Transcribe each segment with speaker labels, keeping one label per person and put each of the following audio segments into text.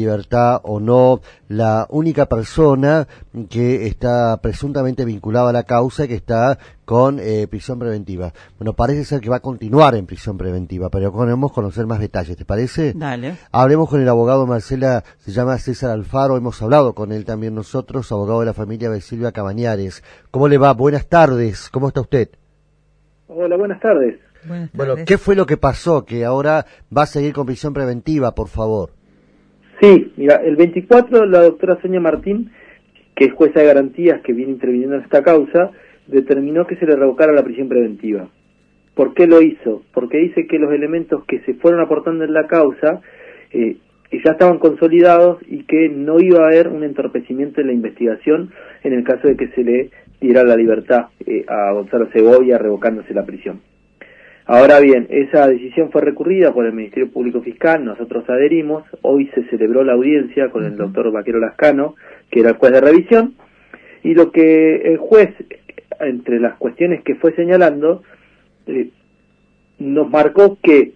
Speaker 1: libertad o no la única persona que está presuntamente vinculada a la causa y que está con prisión preventiva. Bueno, parece ser que va a continuar en prisión preventiva, pero queremos conocer más detalles, ¿te parece?
Speaker 2: Dale.
Speaker 1: Hablemos con el abogado Marcela, se llama César Alfaro, hemos hablado con él también nosotros, abogado de la familia de Silvia Cabañares. ¿Cómo le va? Buenas tardes, ¿cómo está usted?
Speaker 3: Hola, buenas tardes.
Speaker 2: Buenas
Speaker 1: Bueno,
Speaker 2: tardes.
Speaker 1: ¿qué fue lo que pasó? Que ahora va a seguir con prisión preventiva, por favor.
Speaker 3: Sí, mira, el 24 la doctora Sonia Martín, que es jueza de garantías que viene interviniendo en esta causa, determinó que se le revocara la prisión preventiva. ¿Por qué lo hizo? Porque dice que los elementos que se fueron aportando en la causa ya estaban consolidados y que no iba a haber un entorpecimiento en la investigación en el caso de que se le diera la libertad a Gonzalo Segovia revocándose la prisión. Ahora bien, esa decisión fue recurrida por el Ministerio Público Fiscal, nosotros adherimos, hoy se celebró la audiencia con el doctor Vaquero Lascano, que era el juez de revisión, y lo que el juez, entre las cuestiones que fue señalando, nos marcó que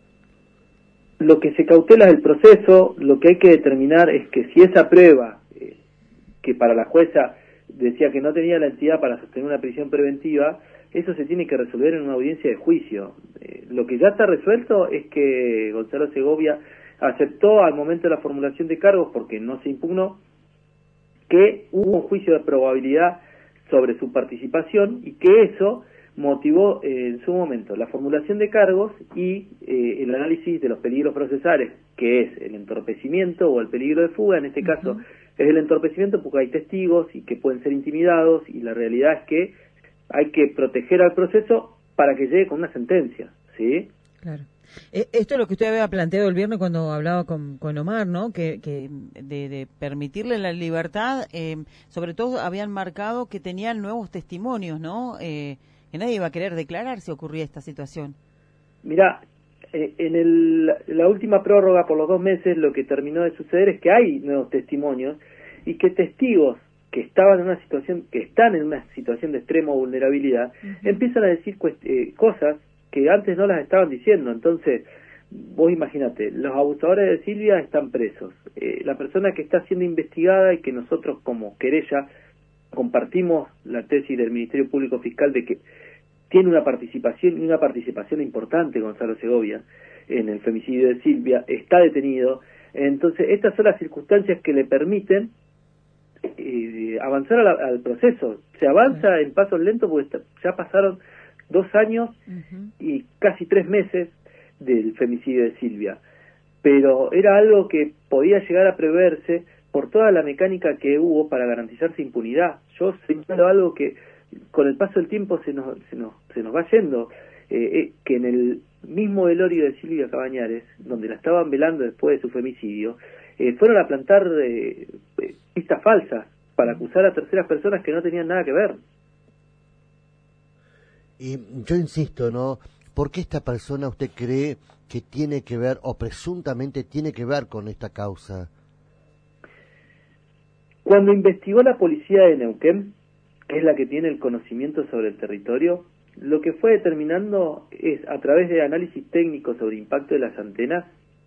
Speaker 3: lo que se cautela del proceso, lo que hay que determinar es que si esa prueba, que para la jueza decía que no tenía la entidad para sostener una prisión preventiva, eso se tiene que resolver en una audiencia de juicio. Lo que ya está resuelto es que Gonzalo Segovia aceptó al momento de la formulación de cargos, porque no se impugnó, que hubo un juicio de probabilidad sobre su participación y que eso motivó en su momento la formulación de cargos y el análisis de los peligros procesales, que es el entorpecimiento o el peligro de fuga. En este caso es el entorpecimiento porque hay testigos y que pueden ser intimidados, y la realidad es que hay que proteger al proceso para que llegue con una sentencia, ¿sí?
Speaker 2: Claro. Esto es lo que usted había planteado el viernes cuando hablaba con Omar, ¿no? Que de permitirle la libertad, sobre todo habían marcado que tenían nuevos testimonios, ¿no? Que nadie iba a querer declarar si ocurría esta situación.
Speaker 3: Mira, en la última prórroga por los 2 meses lo que terminó de suceder es que hay nuevos testimonios y que testigos que estaban en una situación, que están en una situación de extrema vulnerabilidad, empiezan a decir cosas que antes no las estaban diciendo. Entonces, vos imagínate, los abusadores de Silvia están presos, la persona que está siendo investigada y que nosotros como querella compartimos la tesis del Ministerio Público Fiscal de que tiene una participación importante Gonzalo Segovia en el femicidio de Silvia, está detenido. Entonces, estas son las circunstancias que le permiten avanzar al proceso. Se avanza en pasos lentos porque ya pasaron 2 años y casi 3 meses del femicidio de Silvia, pero era algo que podía llegar a preverse por toda la mecánica que hubo para garantizarse impunidad. Yo señalo algo que con el paso del tiempo se nos va yendo, que en el mismo velorio de Silvia Cabañares, donde la estaban velando después de su femicidio, fueron a plantar pistas falsas para acusar a terceras personas que no tenían nada que ver.
Speaker 1: Y yo insisto, ¿no? ¿Por qué esta persona usted cree que tiene que ver, o presuntamente tiene que ver con esta causa?
Speaker 3: Cuando investigó la policía de Neuquén, que es la que tiene el conocimiento sobre el territorio, lo que fue determinando es, a través de análisis técnico sobre impacto de las antenas,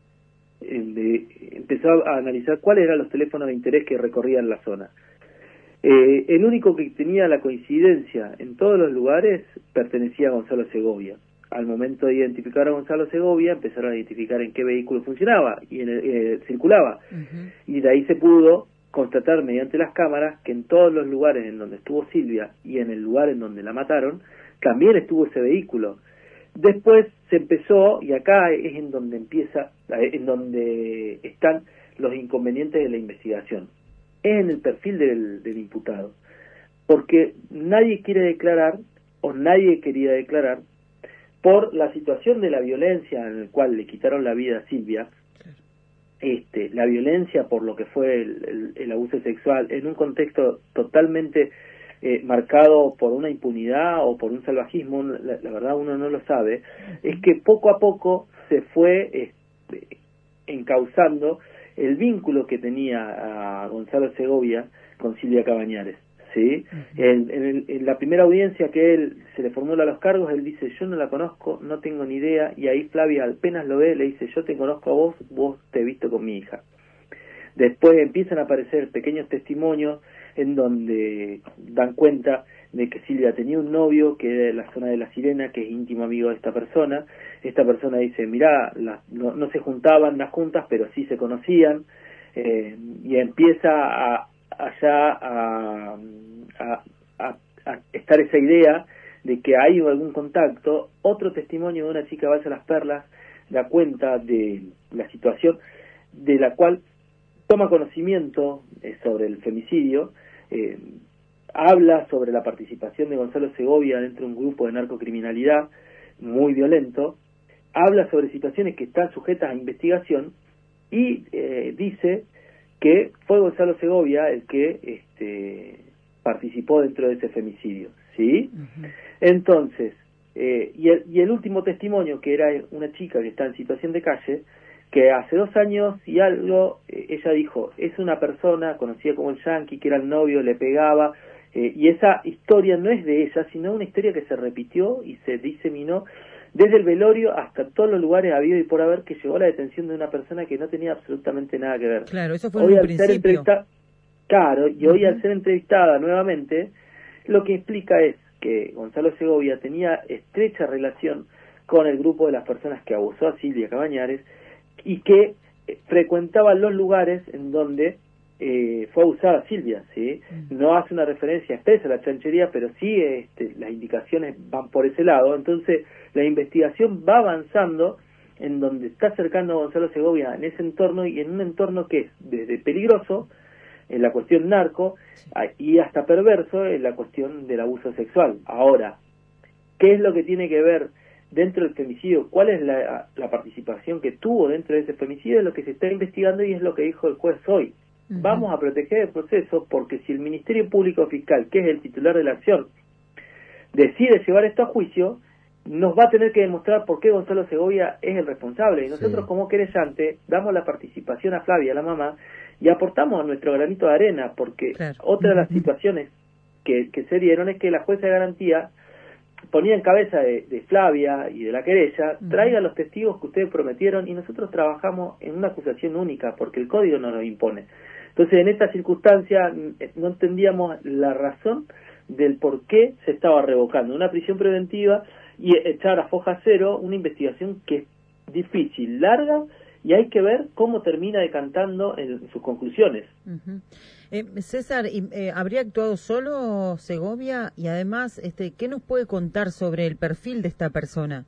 Speaker 3: empezó a analizar cuáles eran los teléfonos de interés que recorrían la zona. El único que tenía la coincidencia en todos los lugares pertenecía a Gonzalo Segovia. Al momento de identificar a Gonzalo Segovia, empezaron a identificar en qué vehículo funcionaba y circulaba. Y de ahí se pudo constatar mediante las cámaras que en todos los lugares en donde estuvo Silvia y en el lugar en donde la mataron, también estuvo ese vehículo. Después se empezó, y acá es en donde en donde están los inconvenientes de la investigación, es en el perfil del imputado, porque nadie quiere declarar, o nadie quería declarar, por la situación de la violencia en la cual le quitaron la vida a Silvia, la violencia por lo que fue el abuso sexual, en un contexto totalmente marcado por una impunidad o por un salvajismo, la verdad uno no lo sabe, es que poco a poco se fue encauzando el vínculo que tenía a Gonzalo Segovia con Silvia Cabañares, ¿sí? En la primera audiencia que él se le formula los cargos, él dice, yo no la conozco, no tengo ni idea, y ahí Flavia apenas lo ve, le dice, yo te conozco a vos, vos te he visto con mi hija. Después empiezan a aparecer pequeños testimonios en donde dan cuenta de que Silvia tenía un novio que era de la zona de La Sirena, que es íntimo amigo de esta persona. Esta persona dice, mirá, no se juntaban las juntas, pero sí se conocían, y empieza a estar esa idea de que hay algún contacto. Otro testimonio de una chica Balsa Las Perlas da cuenta de la situación, de la cual toma conocimiento sobre el femicidio, habla sobre la participación de Gonzalo Segovia dentro de un grupo de narcocriminalidad muy violento, habla sobre situaciones que están sujetas a investigación y dice que fue Gonzalo Segovia el que participó dentro de ese femicidio, ¿sí? Uh-huh. Entonces, y el último testimonio, que era una chica que está en situación de calle, que hace 2 años y algo, ella dijo, es una persona conocida como el Yankee, que era el novio, le pegaba, y esa historia no es de ella, sino una historia que se repitió y se diseminó desde el velorio hasta todos los lugares habido y por haber, que llegó a la detención de una persona que no tenía absolutamente nada que ver.
Speaker 2: Claro, eso fue en un principio.
Speaker 3: Claro, y hoy al ser entrevistada nuevamente, lo que explica es que Gonzalo Segovia tenía estrecha relación con el grupo de las personas que abusó a Silvia Cabañares y que frecuentaba los lugares en donde fue abusada Silvia, ¿sí? No hace una referencia expresa a la chanchería, pero sí las indicaciones van por ese lado. Entonces la investigación va avanzando en donde está acercando a Gonzalo Segovia en ese entorno, y en un entorno que es desde peligroso en la cuestión narco y hasta perverso en la cuestión del abuso sexual. Ahora, ¿qué es lo que tiene que ver dentro del femicidio? ¿Cuál es la participación que tuvo dentro de ese femicidio? Es lo que se está investigando y es lo que dijo el juez hoy. Uh-huh. Vamos a proteger el proceso, porque si el Ministerio Público Fiscal, que es el titular de la acción, decide llevar esto a juicio, nos va a tener que demostrar por qué Gonzalo Segovia es el responsable. Y nosotros, como querellante, damos la participación a Flavia, la mamá, y aportamos nuestro granito de arena, porque otra de las situaciones que se dieron es que la jueza de garantía ponía en cabeza de Flavia y de la querella, traigan los testigos que ustedes prometieron, y nosotros trabajamos en una acusación única, porque el código nos lo impone. Entonces, en esta circunstancia, no entendíamos la razón del por qué se estaba revocando una prisión preventiva y echar a foja cero una investigación que es difícil, larga, y hay que ver cómo termina decantando en sus conclusiones.
Speaker 2: Uh-huh. César, ¿habría actuado solo Segovia? Y además, ¿qué nos puede contar sobre el perfil de esta persona?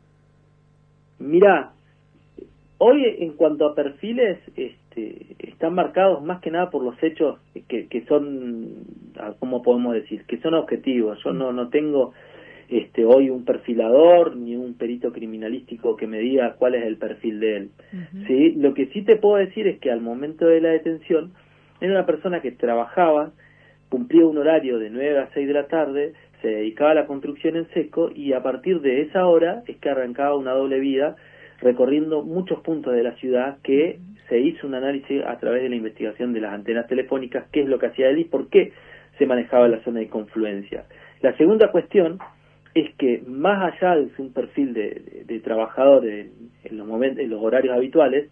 Speaker 3: Mirá, hoy en cuanto a perfiles, están marcados más que nada por los hechos que son, ¿cómo podemos decir? Que son objetivos. Yo no tengo hoy un perfilador ni un perito criminalístico que me diga cuál es el perfil de él. Uh-huh. ¿Sí? Lo que sí te puedo decir es que al momento de la detención era una persona que trabajaba, cumplía un horario de 9 a 6 de la tarde, se dedicaba a la construcción en seco, y a partir de esa hora es que arrancaba una doble vida recorriendo muchos puntos de la ciudad, que se hizo un análisis a través de la investigación de las antenas telefónicas, qué es lo que hacía él y por qué se manejaba la zona de confluencia. La segunda cuestión es que, más allá de un perfil de trabajador en los horarios habituales,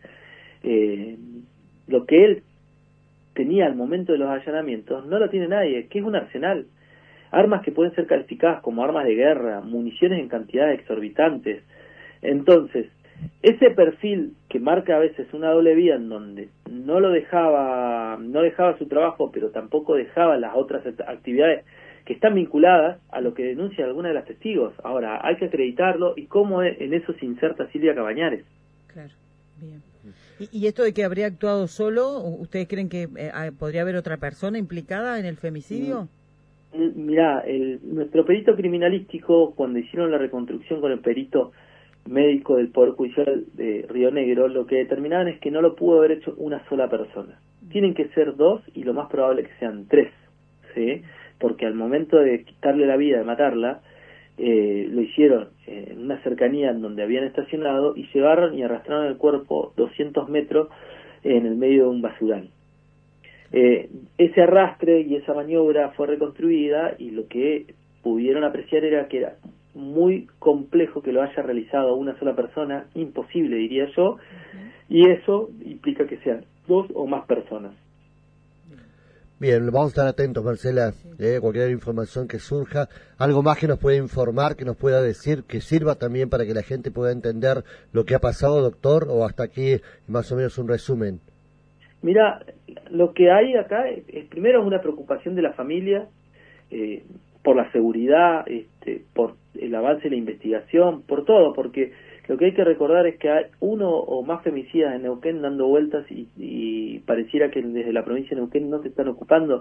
Speaker 3: lo que él tenía al momento de los allanamientos no lo tiene nadie, que es un arsenal. Armas que pueden ser calificadas como armas de guerra, municiones en cantidades exorbitantes. Entonces, ese perfil que marca a veces una doble vía, en donde no dejaba su trabajo, pero tampoco dejaba las otras actividades que están vinculadas a lo que denuncia alguna de las testigos. Ahora, hay que acreditarlo, y cómo en eso se inserta Silvia Cabañares.
Speaker 2: Claro, bien. ¿Y esto de que habría actuado solo, ustedes creen que podría haber otra persona implicada en el femicidio?
Speaker 3: Mirá, nuestro perito criminalístico, cuando hicieron la reconstrucción con el perito médico del Poder Judicial de Río Negro, lo que determinaban es que no lo pudo haber hecho una sola persona. Tienen que ser 2, y lo más probable es que sean 3, ¿sí? Porque al momento de quitarle la vida, de matarla, lo hicieron en una cercanía en donde habían estacionado, y llevaron y arrastraron el cuerpo 200 metros en el medio de un basural. Ese arrastre y esa maniobra fue reconstruida, y lo que pudieron apreciar era que era muy complejo que lo haya realizado una sola persona, imposible, diría yo, y eso implica que sean 2 o más personas.
Speaker 1: Bien, vamos a estar atentos, Marcela, cualquier información que surja, algo más que nos pueda informar, que nos pueda decir, que sirva también para que la gente pueda entender lo que ha pasado, doctor, o hasta aquí más o menos un resumen.
Speaker 3: Mira, lo que hay acá es primero una preocupación de la familia por la seguridad, por el avance de la investigación, por todo, porque lo que hay que recordar es que hay uno o más femicidas en Neuquén dando vueltas y pareciera que desde la provincia de Neuquén no se están ocupando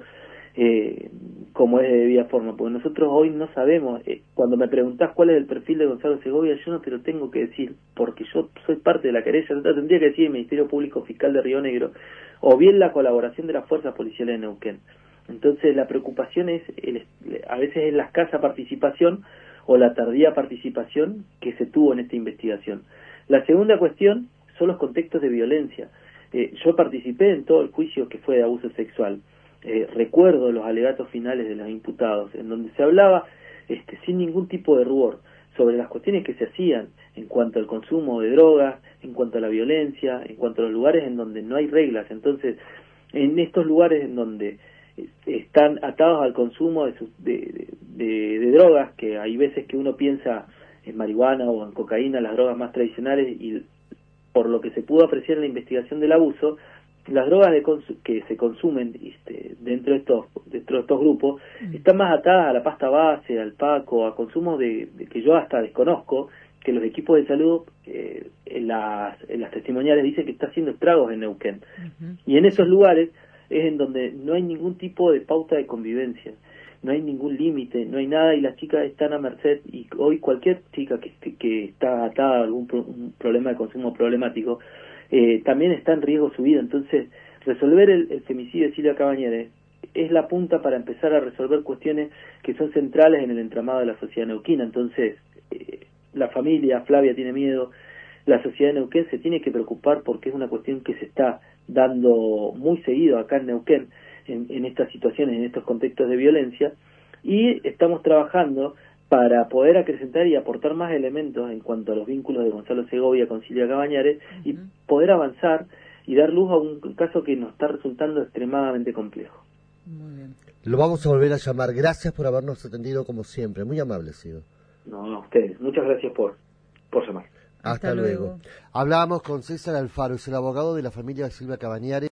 Speaker 3: como es de debida forma, porque nosotros hoy no sabemos, cuando me preguntás cuál es el perfil de Gonzalo Segovia, yo no te lo tengo que decir, porque yo soy parte de la querella, yo te tendría que decir el Ministerio Público Fiscal de Río Negro, o bien la colaboración de las fuerzas policiales de Neuquén. Entonces la preocupación es, a veces es la escasa participación o la tardía participación que se tuvo en esta investigación. La segunda cuestión son los contextos de violencia. Yo participé en todo el juicio que fue de abuso sexual. Recuerdo los alegatos finales de los imputados, en donde se hablaba sin ningún tipo de rubor sobre las cuestiones que se hacían en cuanto al consumo de drogas, en cuanto a la violencia, en cuanto a los lugares en donde no hay reglas. Entonces, en estos lugares en donde están atados al consumo de drogas, que hay veces que uno piensa en marihuana o en cocaína, las drogas más tradicionales, y por lo que se pudo apreciar en la investigación del abuso, las drogas que se consumen dentro de estos grupos están más atadas a la pasta base, al paco, a consumos de que yo hasta desconozco, que los equipos de salud en las testimoniales dicen que está haciendo estragos en Neuquén. Y en esos lugares es en donde no hay ningún tipo de pauta de convivencia, no hay ningún límite, no hay nada, y las chicas están a merced, y hoy cualquier chica que está atada a algún un problema de consumo problemático, también está en riesgo su vida. Entonces, resolver el femicidio de Silvia Cabañeres es la punta para empezar a resolver cuestiones que son centrales en el entramado de la sociedad neuquina. Entonces, la familia, Flavia tiene miedo, la sociedad de Neuquén se tiene que preocupar porque es una cuestión que se está dando muy seguido acá en Neuquén, en estas situaciones, en estos contextos de violencia, y estamos trabajando para poder acrecentar y aportar más elementos en cuanto a los vínculos de Gonzalo Segovia con Silvia Cabañares y poder avanzar y dar luz a un caso que nos está resultando extremadamente complejo.
Speaker 2: Muy bien.
Speaker 1: Lo vamos a volver a llamar. Gracias por habernos atendido como siempre. Muy amable, Sido.
Speaker 3: No, a ustedes. Muchas gracias por llamar.
Speaker 1: Hasta luego. Hablábamos con César Alfaro, es el abogado de la familia de Silvia Cabañares.